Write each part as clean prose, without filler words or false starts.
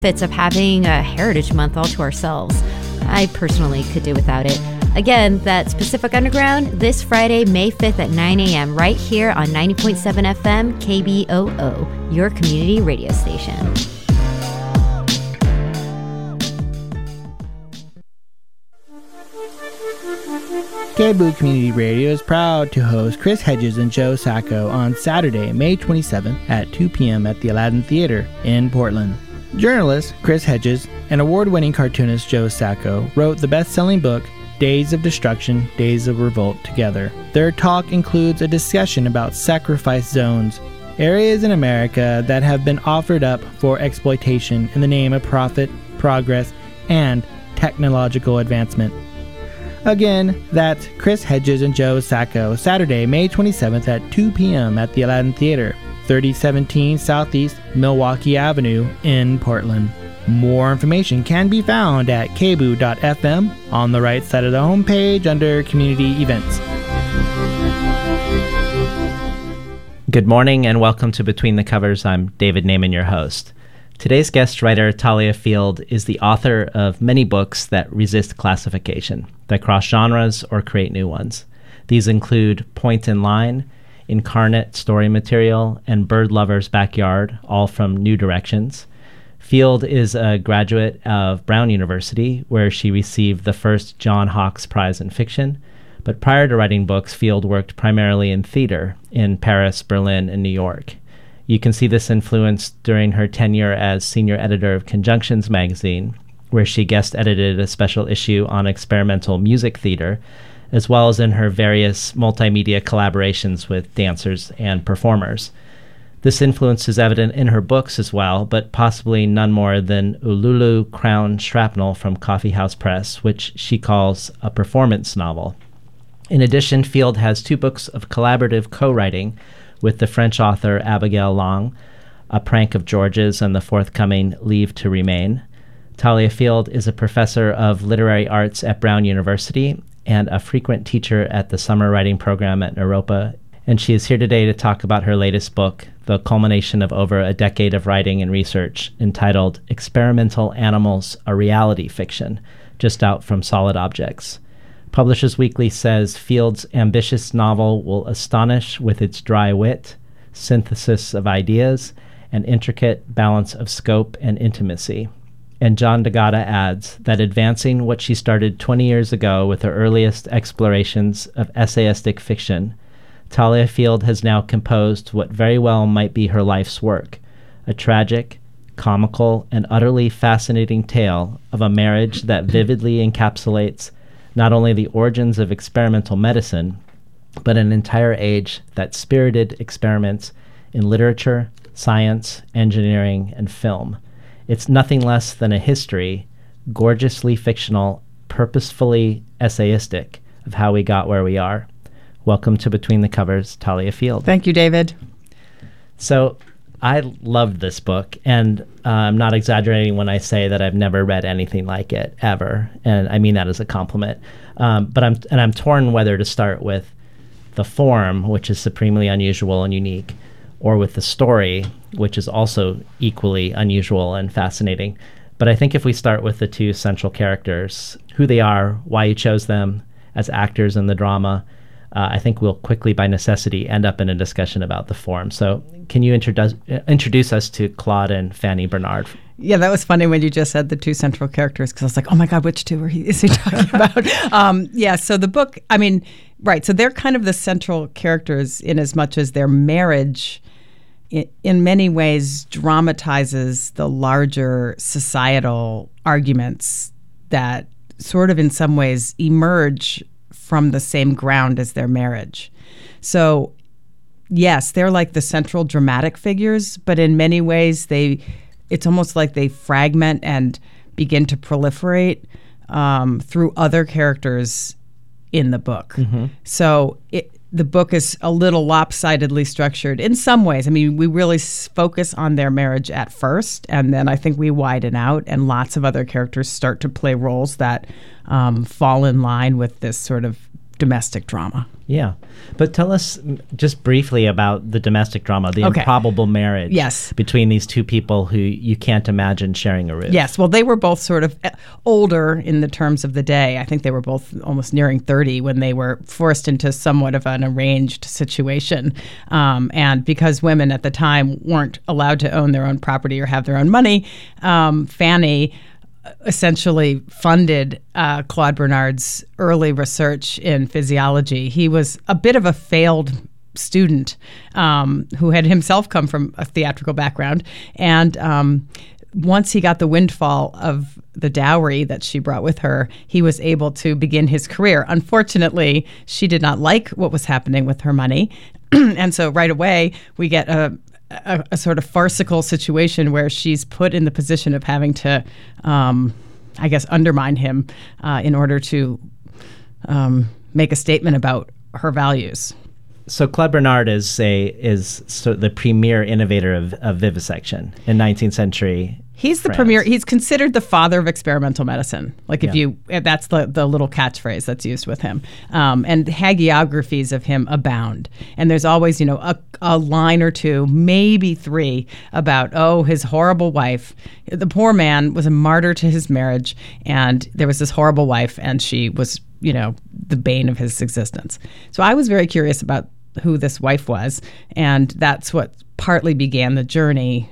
It's of having a Heritage Month all to ourselves. I personally could do without it. Again, that's Pacific Underground this Friday, May 5th at 9 a.m. right here on 90.7 FM KBOO, your community radio station. KBOO Community Radio is proud to host Chris Hedges and Joe Sacco on Saturday, May 27th at 2 p.m. at the Aladdin Theater in Portland. Journalist Chris Hedges and award-winning cartoonist Joe Sacco wrote the best-selling book Days of Destruction, Days of Revolt together. Their talk includes a discussion about sacrifice zones, areas in America that have been offered up for exploitation in the name of profit, progress, and technological advancement. Again, that's Chris Hedges and Joe Sacco, Saturday, May 27th at 2 p.m. at the Aladdin Theater, 3017 Southeast Milwaukee Avenue in Portland. More information can be found at kboo.fm on the right side of the homepage under Community Events. Good morning and welcome to Between the Covers. I'm David Naiman, your host. Today's guest writer, Talia Field, is the author of many books that resist classification, that cross genres or create new ones. These include Point in Line, Incarnate Story Material, and Bird Lover's Backyard, all from New Directions. Field is a graduate of Brown University, where she received the first John Hawkes Prize in Fiction. But prior to writing books, Field worked primarily in theater in Paris, Berlin, and New York. You can see this influence during her tenure as senior editor of Conjunctions magazine, where she guest edited a special issue on experimental music theater, as well as in her various multimedia collaborations with dancers and performers. This influence is evident in her books as well, but possibly none more than Ululu Crown Shrapnel from Coffee House Press, which she calls a performance novel. In addition, Field has 2 books of collaborative co-writing with the French author Abigail Long, A Prank of George's, and the forthcoming Leave to Remain. Talia Field is a professor of literary arts at Brown University and a frequent teacher at the summer writing program at Naropa, and she is here today to talk about her latest book, the culmination of over a decade of writing and research, entitled Experimental Animals, a Reality Fiction, just out from Solid Objects. Publishers Weekly says Field's ambitious novel will astonish with its dry wit, synthesis of ideas, and intricate balance of scope and intimacy. And John D'Agata adds that advancing what she started 20 years ago with her earliest explorations of essayistic fiction, Talia Field has now composed what very well might be her life's work, a tragic, comical, and utterly fascinating tale of a marriage that vividly encapsulates not only the origins of experimental medicine, but an entire age that spirited experiments in literature, science, engineering, and film. It's nothing less than a history, gorgeously fictional, purposefully essayistic, of how we got where we are. Welcome to Between the Covers, Talia Field. Thank you, David. So I loved this book, and I'm not exaggerating when I say that I've never read anything like it, ever. And I mean that as a compliment. But I'm torn whether to start with the form, which is supremely unusual and unique, or with the story, which is also equally unusual and fascinating. But I think if we start with the 2 central characters, who they are, why you chose them as actors in the drama, I think we'll quickly, by necessity, end up in a discussion about the form. So can you introduce us to Claude and Fanny Bernard? Yeah, that was funny when you just said the 2 central characters, because I was like, oh my God, which 2 is he talking about? So the book, right, so they're kind of the central characters in as much as their marriage in many ways dramatizes the larger societal arguments that sort of in some ways emerge from the same ground as their marriage. So yes, they're like the central dramatic figures, but in many ways it's almost like they fragment and begin to proliferate through other characters in the book. Mm-hmm. So the book is a little lopsidedly structured in some ways. I mean, we really focus on their marriage at first, and then I think we widen out, and lots of other characters start to play roles that fall in line with this sort of domestic drama. Yeah. But tell us just briefly about the domestic drama, the improbable marriage between these two people who you can't imagine sharing a roof. Yes. Well, they were both sort of older in the terms of the day. I think they were both almost nearing 30 when they were forced into somewhat of an arranged situation. And because women at the time weren't allowed to own their own property or have their own money, Fanny essentially funded Claude Bernard's early research in physiology. He was a bit of a failed student who had himself come from a theatrical background. And once he got the windfall of the dowry that she brought with her, he was able to begin his career. Unfortunately, she did not like what was happening with her money. And so right away, we get a sort of farcical situation where she's put in the position of having to, I guess, undermine him in order to make a statement about her values. So Claude Bernard is sort of the premier innovator of vivisection in 19th century. He's the France. premier. He's considered the father of experimental medicine. Like that's the little catchphrase that's used with him. And hagiographies of him abound. And there's always, a line or two, maybe three, about, his horrible wife. The poor man was a martyr to his marriage, and there was this horrible wife, and she was, the bane of his existence. So I was very curious about who this wife was, and that's what partly began the journey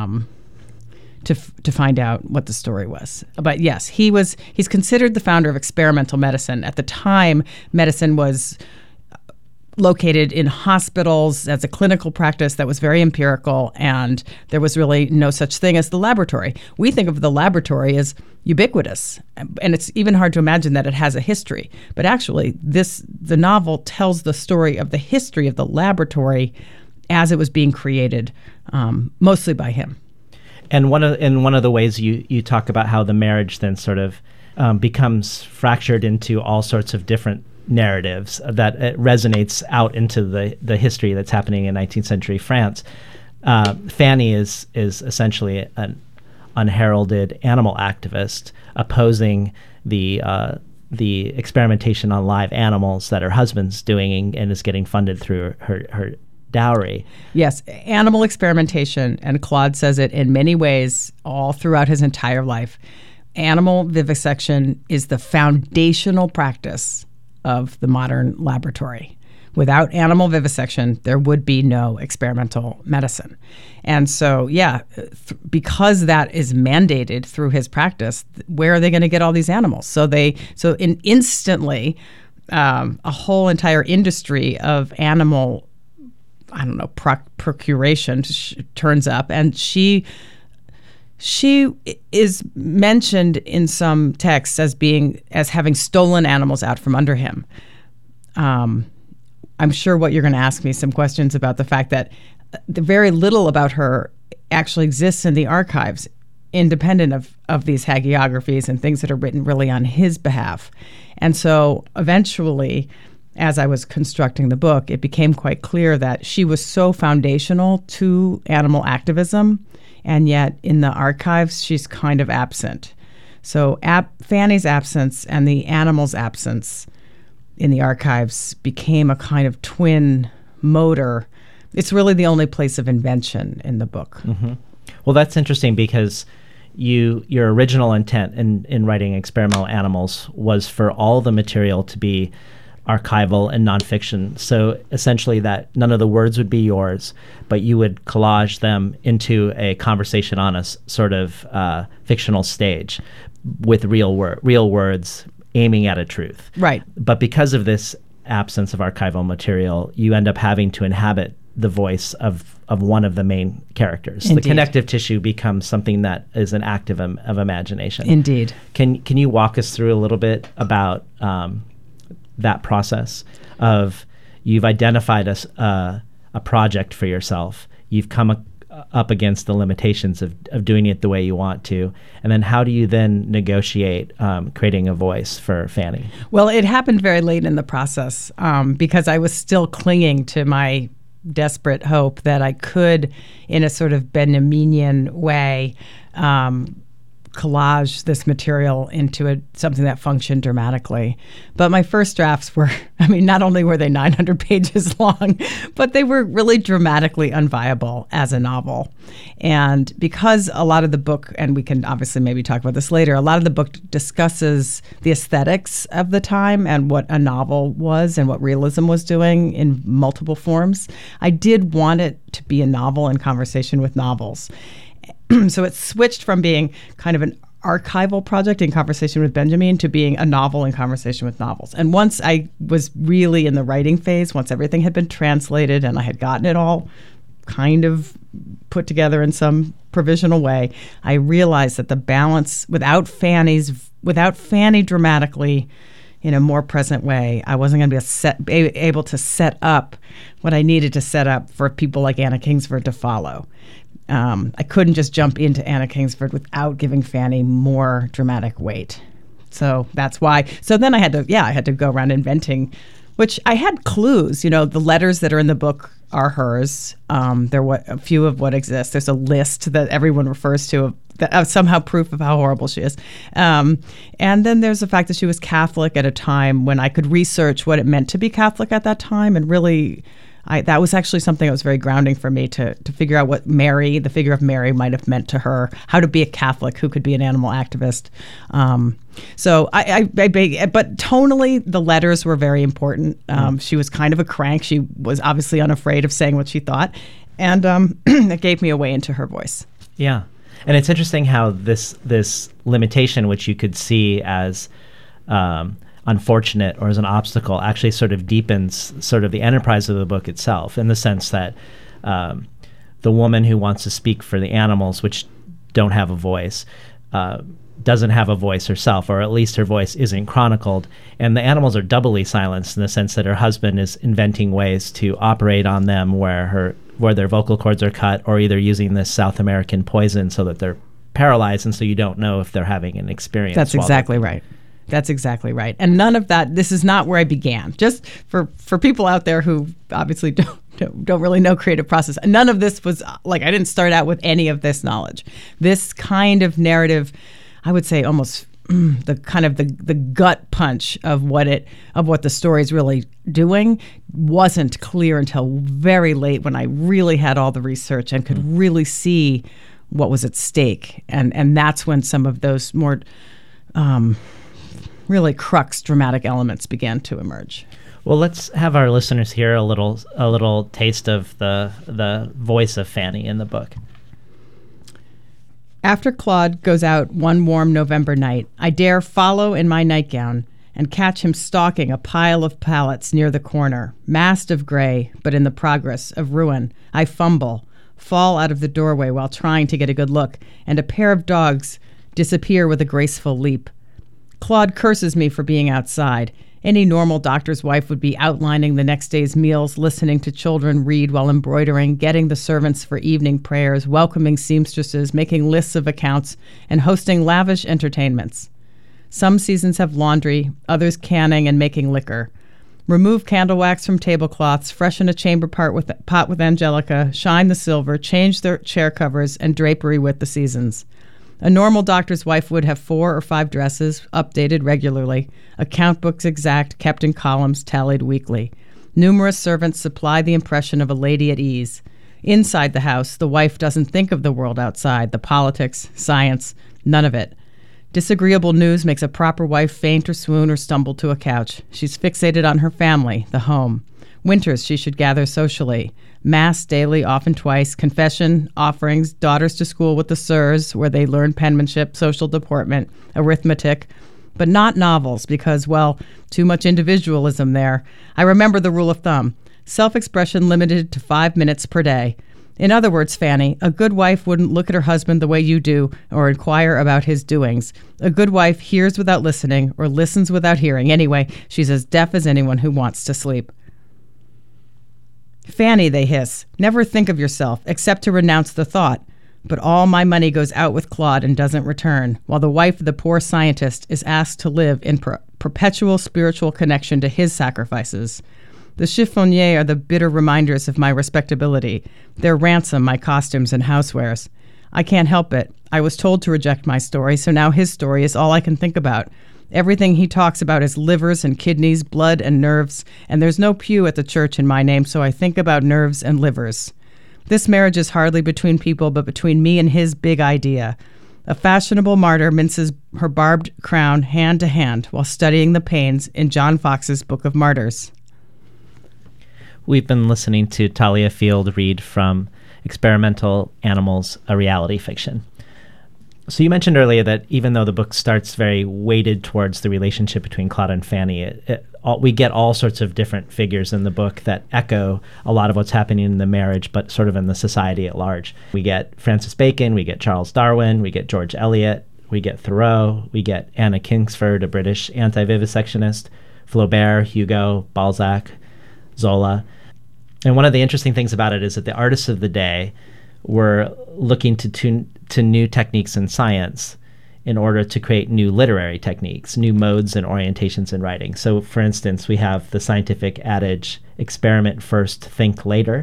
to find out what the story was. But yes, he's considered the founder of experimental medicine. At the time, medicine was located in hospitals as a clinical practice that was very empirical, and there was really no such thing as the laboratory. We think of the laboratory as ubiquitous, and it's even hard to imagine that it has a history. But actually, the novel tells the story of the history of the laboratory as it was being created, mostly by him. And one of the ways you talk about how the marriage then sort of becomes fractured into all sorts of different narratives that it resonates out into the history that's happening in 19th century France. Fanny is essentially an unheralded animal activist opposing the experimentation on live animals that her husband's doing and is getting funded through her dowry. Yes, animal experimentation, and Claude says it in many ways all throughout his entire life. Animal vivisection is the foundational practice of the modern laboratory. Without animal vivisection, there would be no experimental medicine. And so, because that is mandated through his practice, where are they going to get all these animals? So instantly, a whole entire industry of animal procuration turns up, and she is mentioned in some texts as having stolen animals out from under him. I'm sure what you're going to ask me some questions about the fact that the very little about her actually exists in the archives, independent of these hagiographies and things that are written really on his behalf. And so eventually, as I was constructing the book, it became quite clear that she was so foundational to animal activism, and yet in the archives, she's kind of absent. So Fanny's absence and the animal's absence in the archives became a kind of twin motor. It's really the only place of invention in the book. Mm-hmm. Well, that's interesting because your original intent in writing Experimental Animals was for all the material to be archival and nonfiction. So essentially that none of the words would be yours, but you would collage them into a conversation on a sort of fictional stage with real words aiming at a truth. Right. But because of this absence of archival material, you end up having to inhabit the voice of one of the main characters. Indeed. The connective tissue becomes something that is an act of imagination. Indeed. Can you walk us through a little bit about that process of you've identified a project for yourself, you've come up against the limitations of doing it the way you want to, and then how do you then negotiate creating a voice for Fanny? Well, it happened very late in the process because I was still clinging to my desperate hope that I could, in a sort of Benjaminian way, collage this material into something that functioned dramatically. But my first drafts were, not only were they 900 pages long, but they were really dramatically unviable as a novel. And because a lot of the book, and we can obviously maybe talk about this later, a lot of the book discusses the aesthetics of the time and what a novel was and what realism was doing in multiple forms, I did want it to be a novel in conversation with novels. So it switched from being kind of an archival project in conversation with Benjamin to being a novel in conversation with novels. And once I was really in the writing phase, once everything had been translated and I had gotten it all kind of put together in some provisional way, I realized that the balance without Fanny dramatically in a more present way, I wasn't going to be able to set up what I needed to set up for people like Anna Kingsford to follow. I couldn't just jump into Anna Kingsford without giving Fanny more dramatic weight. So that's why. So then I had to go around inventing, which I had clues. The letters that are in the book are hers. They're a few of what exists. There's a list that everyone refers to of somehow proof of how horrible she is. And then there's the fact that she was Catholic at a time when I could research what it meant to be Catholic at that time, and really, that was actually something that was very grounding for me to figure out what the figure of Mary might have meant to her, how to be a Catholic who could be an animal activist. But tonally, the letters were very important. She was kind of a crank. She was obviously unafraid of saying what she thought, and it gave me a way into her voice. Yeah. And it's interesting how this limitation, which you could see as unfortunate or as an obstacle, actually sort of deepens sort of the enterprise of the book itself, in the sense that the woman who wants to speak for the animals, which don't have a voice, doesn't have a voice herself, or at least her voice isn't chronicled. And the animals are doubly silenced in the sense that her husband is inventing ways to operate on them where their vocal cords are cut, or either using this South American poison so that they're paralyzed, and so you don't know if they're having an experience. That's exactly right. That's exactly right. And none of that, this is not where I began. Just for people out there who obviously don't really know creative process, none of this was, I didn't start out with any of this knowledge. This kind of narrative, I would say almost the gut punch of what the story is really doing wasn't clear until very late, when I really had all the research and could really see what was at stake. And that's when some of those more really crux dramatic elements began to emerge. Well, let's have our listeners hear a little taste of the voice of Fanny in the book. After Claude goes out one warm November night, I dare follow in my nightgown and catch him stalking a pile of pallets near the corner, massed of gray, but in the progress of ruin. I fumble, fall out of the doorway while trying to get a good look, and a pair of dogs disappear with a graceful leap. Claude curses me for being outside. Any normal doctor's wife would be outlining the next day's meals, listening to children read while embroidering, getting the servants for evening prayers, welcoming seamstresses, making lists of accounts, and hosting lavish entertainments. Some seasons have laundry, others canning and making liquor. Remove candle wax from tablecloths, freshen a chamber pot with angelica, shine the silver, change their chair covers, and drapery with the seasons. A normal doctor's wife would have 4 or 5 dresses, updated regularly, account books exact, kept in columns, tallied weekly. Numerous servants supply the impression of a lady at ease. Inside the house, the wife doesn't think of the world outside, the politics, science, none of it. Disagreeable news makes a proper wife faint or swoon or stumble to a couch. She's fixated on her family, the home. Winters she should gather socially. Mass daily, often twice, confession, offerings, daughters to school with the sirs, where they learn penmanship, social deportment, arithmetic, but not novels because, well, too much individualism there. I remember the rule of thumb. Self-expression limited to 5 minutes per day. In other words, Fanny, a good wife wouldn't look at her husband the way you do or inquire about his doings. A good wife hears without listening or listens without hearing. Anyway, she's as deaf as anyone who wants to sleep. Fanny, they hiss, never think of yourself except to renounce the thought. But all my money goes out with Claude and doesn't return, while the wife of the poor scientist is asked to live in perpetual spiritual connection to his sacrifices. The chiffoniers are the bitter reminders of my respectability. Their ransom, my costumes and housewares. I can't help it. I was told to reject my story, so now his story is all I can think about. Everything he talks about is livers and kidneys, blood and nerves, and there's no pew at the church in my name, so I think about nerves and livers. This marriage is hardly between people, but between me and his big idea. A fashionable martyr minces her barbed crown hand to hand while studying the pains in John Fox's Book of Martyrs. We've been listening to Talia Field read from Experimental Animals, a Reality Fiction. So you mentioned earlier that even though the book starts very weighted towards the relationship between Claude and Fanny, we get all sorts of different figures in the book that echo a lot of what's happening in the marriage, but sort of in the society at large. We get Francis Bacon, we get Charles Darwin, we get George Eliot, we get Thoreau, we get Anna Kingsford, a British anti-vivisectionist, Flaubert, Hugo, Balzac, Zola. And one of the interesting things about it is that the artists of the day were looking to new techniques in science in order to create new literary techniques, new modes and orientations in writing. So, for instance, we have the scientific adage, experiment first, think later,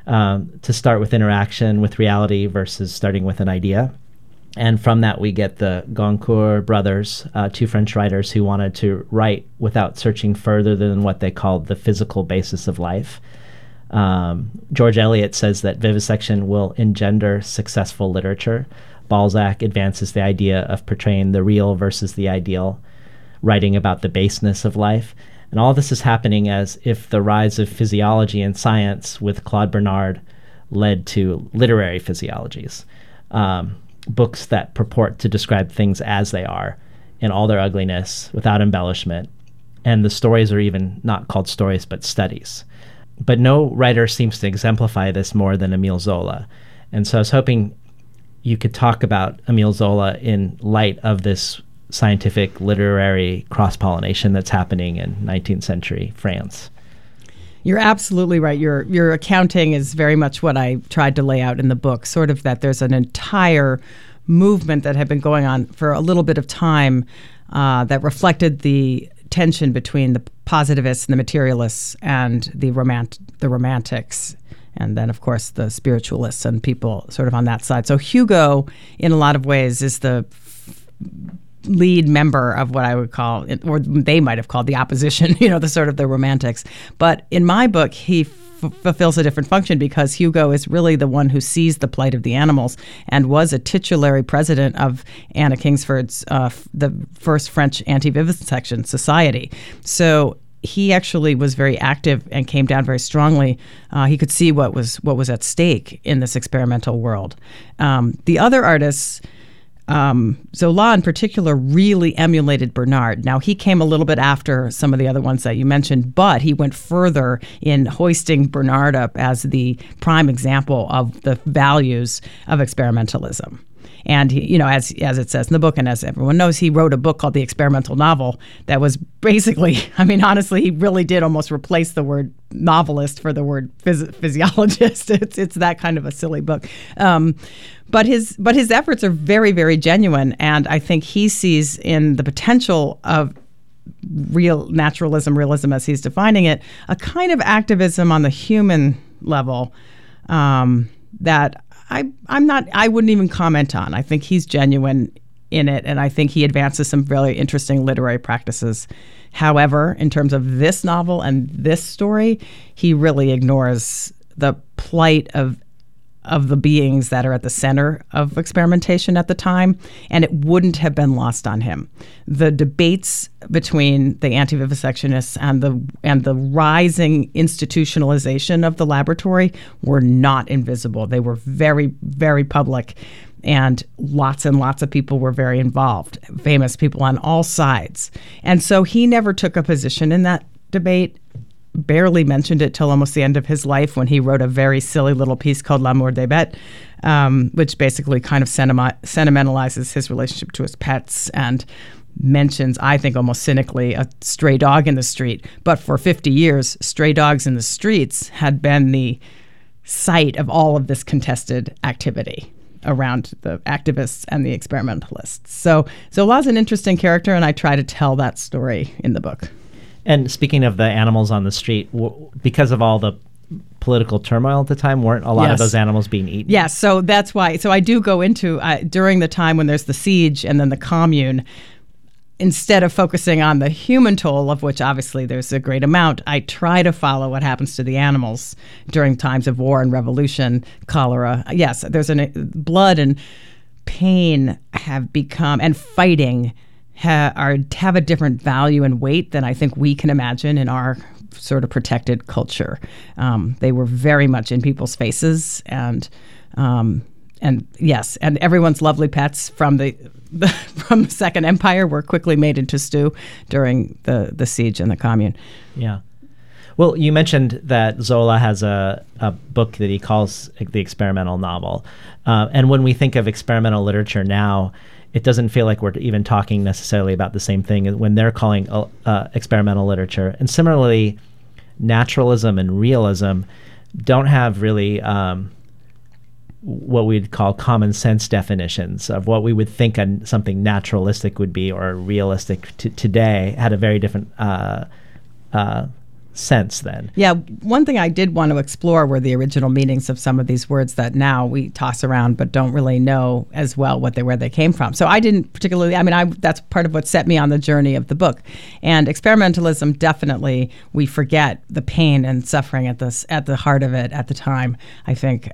to start with interaction with reality versus starting with an idea. And from that, we get the Goncourt brothers, two French writers who wanted to write without searching further than what they called the physical basis of life. George Eliot says that vivisection will engender successful literature. Balzac advances the idea of portraying the real versus the ideal, writing about the baseness of life. And all this is happening as if the rise of physiology and science with Claude Bernard led to literary physiologies, books that purport to describe things as they are in all their ugliness without embellishment. And the stories are even not called stories, but studies. But no writer seems to exemplify this more than Émile Zola. And so I was hoping you could talk about Émile Zola in light of this scientific literary cross-pollination that's happening in 19th century France. You're absolutely right. Your accounting is very much what I tried to lay out in the book, sort of that there's an entire movement that had been going on for a little bit of time that reflected the tension between the positivists and the materialists and the romantics, and then, of course, the spiritualists and people sort of on that side. So Hugo, in a lot of ways, is the lead member of what I would call, or they might have called the opposition, the sort of the romantics. But in my book, he fulfills a different function because Hugo is really the one who sees the plight of the animals and was a titulary president of Anna Kingsford's, the first French anti-vivisection society. So he actually was very active and came down very strongly. He could see what was at stake in this experimental world. The other artists, Zola in particular, really emulated Bernard. Now, he came a little bit after some of the other ones that you mentioned, but he went further in hoisting Bernard up as the prime example of the values of experimentalism. And he, as it says in the book, and as everyone knows, he wrote a book called The Experimental Novel that was basically, honestly, he really did almost replace the word novelist for the word physiologist. It's that kind of a silly book. But his efforts are very, very genuine, and I think he sees in the potential of real naturalism, realism as he's defining it, a kind of activism on the human level that I wouldn't even comment on. I think he's genuine in it, and I think he advances some really interesting literary practices. However, in terms of this novel and this story, he really ignores the plight of the beings that are at the center of experimentation at the time, and it wouldn't have been lost on him. The debates between the anti-vivisectionists and the rising institutionalization of the laboratory were not invisible. They were very, very public, and lots of people were very involved, famous people on all sides. And so he never took a position in that debate, barely mentioned it till almost the end of his life when he wrote a very silly little piece called L'amour des bêtes, which basically kind of sentimentalizes his relationship to his pets and mentions, I think almost cynically, a stray dog in the street. But for 50 years, stray dogs in the streets had been the site of all of this contested activity around the activists and the experimentalists. So Zola's an interesting character, and I try to tell that story in the book. And speaking of the animals on the street, because of all the political turmoil at the time? Weren't a lot of Yes. those animals being eaten? Yes, so that's why. So I do go into, during the time when there's the siege and then the commune, instead of focusing on the human toll, of which obviously there's a great amount, I try to follow what happens to the animals during times of war and revolution, cholera. Yes, there's blood and pain have become, and fighting have a different value and weight than I think we can imagine in our sort of protected culture. They were very much in people's faces, and yes, and everyone's lovely pets from the Second Empire were quickly made into stew during the siege and the commune. Yeah. Well, you mentioned that Zola has a book that he calls the experimental novel. And when we think of experimental literature now, it doesn't feel like we're even talking necessarily about the same thing when they're calling experimental literature. And similarly, naturalism and realism don't have really what we'd call common sense definitions of what we would think something naturalistic would be or realistic today. Had a very different sense then. Yeah, one thing I did want to explore were the original meanings of some of these words that now we toss around but don't really know as well where they came from. So I didn't particularly, that's part of what set me on the journey of the book. And experimentalism, definitely, we forget the pain and suffering at the heart of it at the time, I think.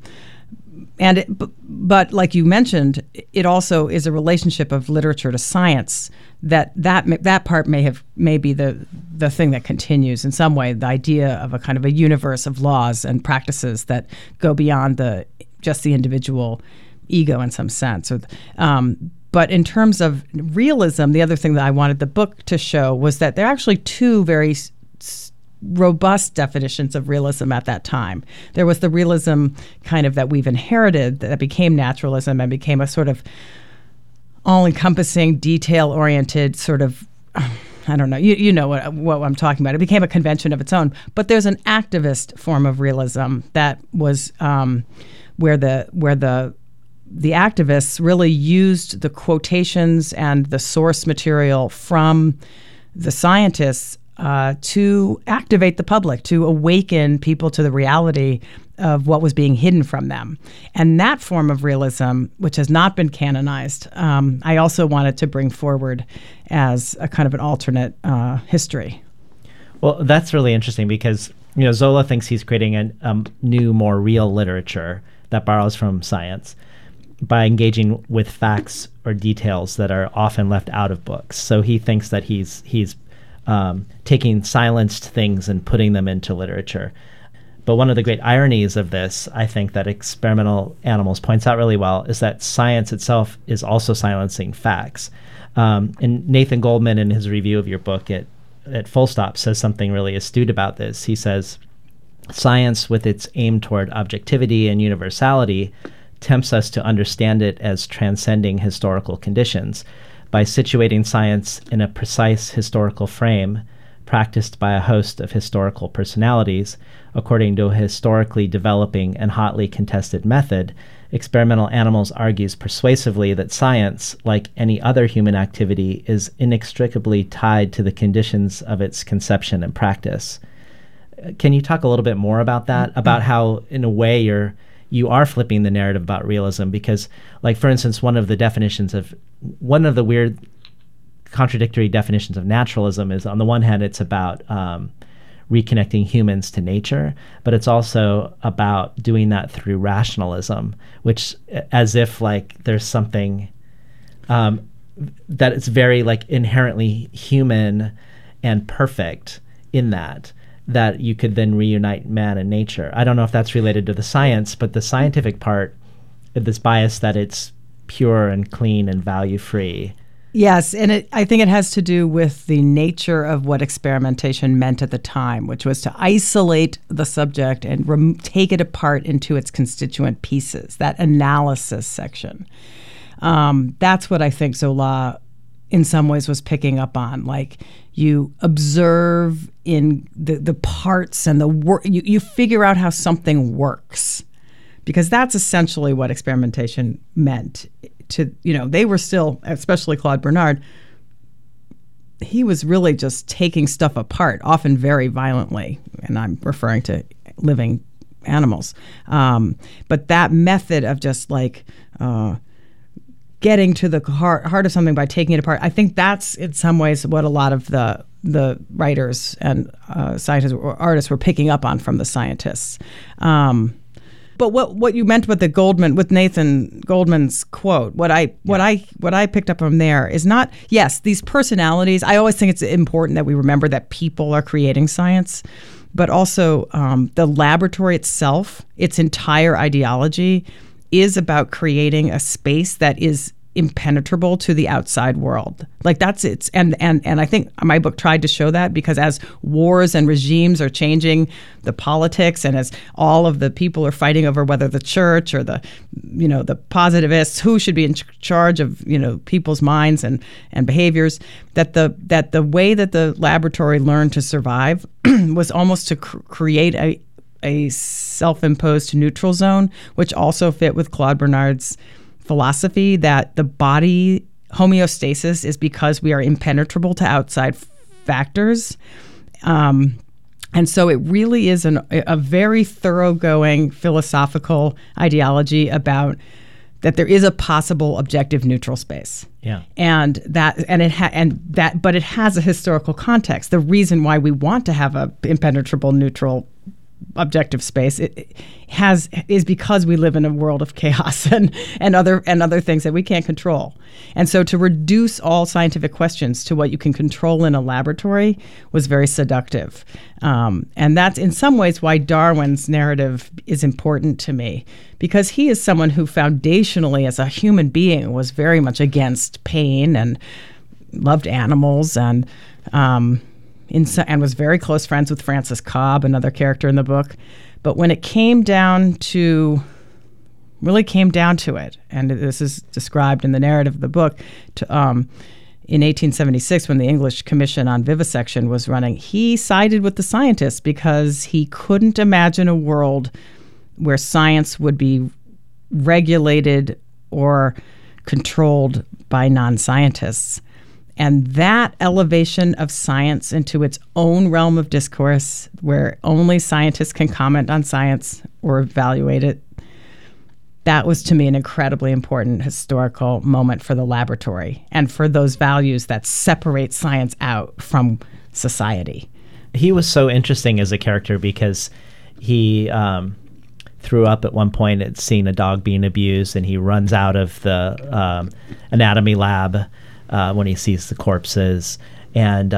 But like you mentioned, it also is a relationship of literature to science. That part may be the thing that continues in some way. The idea of a kind of a universe of laws and practices that go beyond just the individual ego in some sense. But in terms of realism, the other thing that I wanted the book to show was that there are actually two very robust definitions of realism at that time. There was the realism kind of that we've inherited that became naturalism and became a sort of all-encompassing, detail-oriented sort of, I don't know, you know what I'm talking about. It became a convention of its own. But there's an activist form of realism that was where the activists really used the quotations and the source material from the scientists to activate the public, to awaken people to the reality of what was being hidden from them. And that form of realism, which has not been canonized, I also wanted to bring forward as a kind of an alternate history. Well, that's really interesting because Zola thinks he's creating a new, more real literature that borrows from science by engaging with facts or details that are often left out of books. So he thinks that he's taking silenced things and putting them into literature. But one of the great ironies of this, I think, that Experimental Animals points out really well, is that science itself is also silencing facts. And Nathan Goldman, in his review of your book at Full Stop, says something really astute about this. He says, science, with its aim toward objectivity and universality, tempts us to understand it as transcending historical conditions, by situating science in a precise historical frame practiced by a host of historical personalities according to a historically developing and hotly contested method. Experimental Animals argues persuasively that science, like any other human activity, is inextricably tied to the conditions of its conception and practice. Can you talk a little bit more about that, about how, in a way, you are flipping the narrative about realism? Because, like, for instance, one of the weird contradictory definitions of naturalism is, on the one hand, it's about reconnecting humans to nature, but it's also about doing that through rationalism, which, as if like there's something that it's very like inherently human and perfect in that you could then reunite man and nature. I don't know if that's related to the science, but the scientific part, this bias that it's pure and clean and value-free. Yes, and I think it has to do with the nature of what experimentation meant at the time, which was to isolate the subject and take it apart into its constituent pieces, that analysis section. That's what I think Zola in some ways was picking up on. Like, you observe in the parts and the work, you figure out how something works, because that's essentially what experimentation meant. They were still, especially Claude Bernard, he was really just taking stuff apart, often very violently. And I'm referring to living animals. But that method of just like getting to the heart of something by taking it apart, I think that's in some ways what a lot of the writers and scientists or artists were picking up on from the scientists. But what you meant with with Nathan Goldman's quote, what I picked up from there is not, yes, these personalities. I always think it's important that we remember that people are creating science, but also the laboratory itself, its entire ideology, is about creating a space that is impenetrable to the outside world. Like that's it. And I think my book tried to show that, because as wars and regimes are changing the politics, and as all of the people are fighting over whether the church or the positivists, who should be in charge of, people's minds and behaviors, that the way that the laboratory learned to survive was almost to create a self-imposed neutral zone, which also fit with Claude Bernard's philosophy that the body homeostasis is because we are impenetrable to outside factors. And so it really is a very thoroughgoing philosophical ideology about that there is a possible objective neutral space. Yeah. But it has a historical context. The reason why we want to have a impenetrable neutral objective space is because we live in a world of chaos and other things that we can't control. And so to reduce all scientific questions to what you can control in a laboratory was very seductive. And that's in some ways why Darwin's narrative is important to me, because he is someone who foundationally as a human being was very much against pain and loved animals and was very close friends with Francis Cobb, another character in the book. But when it came down to it, and this is described in the narrative of the book, in 1876, when the English Commission on Vivisection was running, he sided with the scientists because he couldn't imagine a world where science would be regulated or controlled by non-scientists. And that elevation of science into its own realm of discourse, where only scientists can comment on science or evaluate it, that was to me an incredibly important historical moment for the laboratory and for those values that separate science out from society. He was so interesting as a character because he threw up at one point at seeing a dog being abused, and he runs out of the anatomy lab when he sees the corpses, and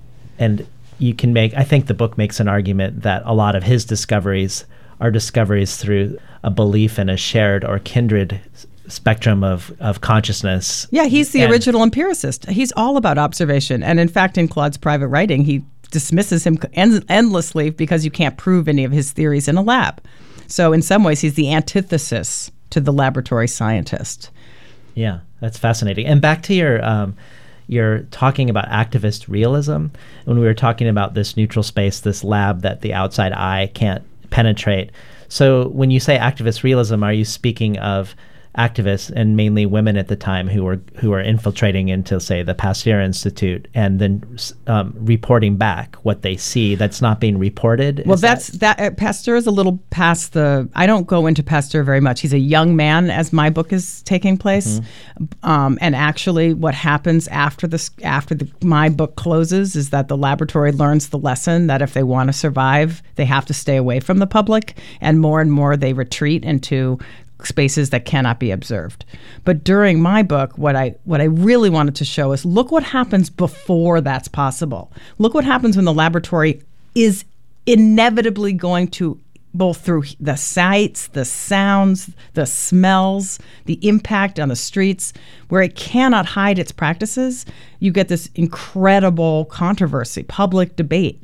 you can I think the book makes an argument that a lot of his discoveries are discoveries through a belief in a shared or kindred spectrum of consciousness. Yeah, he's the original empiricist. He's all about observation, and in fact, in Claude's private writing, he dismisses him endlessly because you can't prove any of his theories in a lab. So in some ways, he's the antithesis to the laboratory scientist. Yeah, that's fascinating. And back to your talking about activist realism, when we were talking about this neutral space, this lab that the outside eye can't penetrate. So when you say activist realism, are you speaking of activists, and mainly women at the time, who were infiltrating into, say, the Pasteur Institute and then reporting back what they see that's not being reported? Well, Pasteur is a little past the. I don't go into Pasteur very much. He's a young man as my book is taking place, and actually, what happens after my book closes is that the laboratory learns the lesson that if they want to survive, they have to stay away from the public, and more they retreat into spaces that cannot be observed. But during my book, what I really wanted to show is look what happens before that's possible. Look what happens when the laboratory is inevitably going to, both through the sights, the sounds, the smells, the impact on the streets, where it cannot hide its practices. You get this incredible controversy, public debate.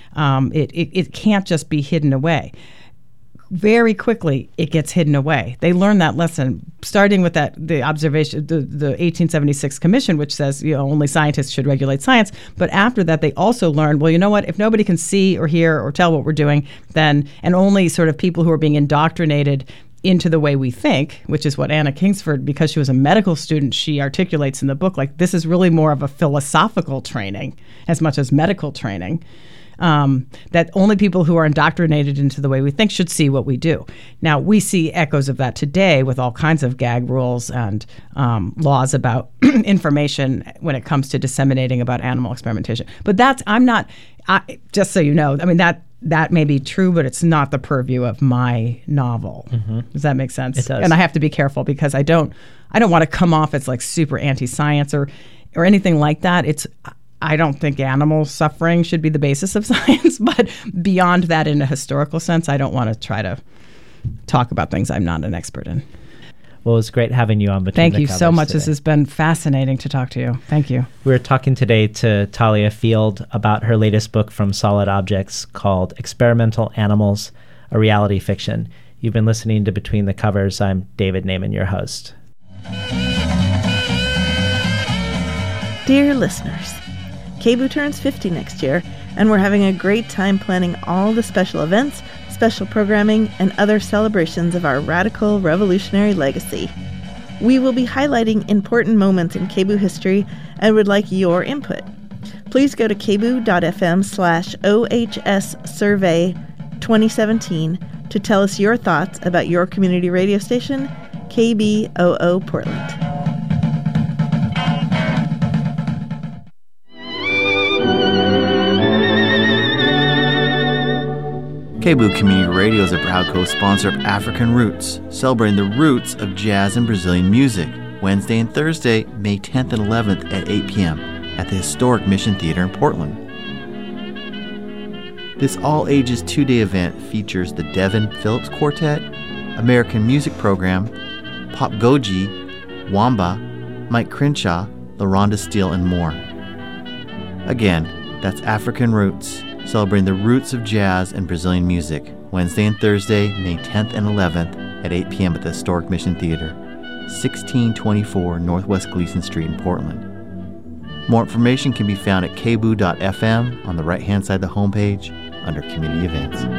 It can't just be hidden away. Very quickly, it gets hidden away. They learn that lesson, starting with the observation, the 1876 Commission, which says only scientists should regulate science. But after that, they also learn, well, you know what? If nobody can see or hear or tell what we're doing, then and only sort of people who are being indoctrinated into the way we think, which is what Anna Kingsford, because she was a medical student, she articulates in the book, like this is really more of a philosophical training as much as medical training. that only people who are indoctrinated into the way we think should see what we do. Now, we see echoes of that today with all kinds of gag rules and laws about information when it comes to disseminating about animal experimentation. But just so you know, I mean, that may be true, but it's not the purview of my novel. Mm-hmm. Does that make sense? It does. And I have to be careful because I don't want to come off as like super anti-science or anything like that. I don't think animal suffering should be the basis of science, but beyond that, in a historical sense, I don't want to try to talk about things I'm not an expert in. Well, it was great having you on Between Thank the you Covers so much. today. This has been fascinating to talk to you. Thank you. We were talking today to Talia Field about her latest book from Solid Objects called Experimental Animals, a Reality Fiction. You've been listening to Between the Covers. I'm David Naiman, your host. Dear listeners, KBOO turns 50 next year, and we're having a great time planning all the special events, special programming, and other celebrations of our radical revolutionary legacy. We will be highlighting important moments in KBOO history and would like your input. Please go to kboo.fm/OHS Survey 2017 to tell us your thoughts about your community radio station, KBOO Portland. KBOO Community Radio is a proud co-sponsor of African Roots, celebrating the roots of jazz and Brazilian music, Wednesday and Thursday, May 10th and 11th at 8 p.m. at the historic Mission Theater in Portland. This all-ages 2-day event features the Devin Phillips Quartet, American Music Program, Pop Goji, Wamba, Mike Crenshaw, LaRonda Steele, and more. Again, that's African Roots, celebrating the roots of jazz and Brazilian music, Wednesday and Thursday, May 10th and 11th at 8 p.m. at the historic Mission Theater, 1624 Northwest Gleason Street in Portland. More information can be found at kboo.fm on the right-hand side of the homepage under Community Events.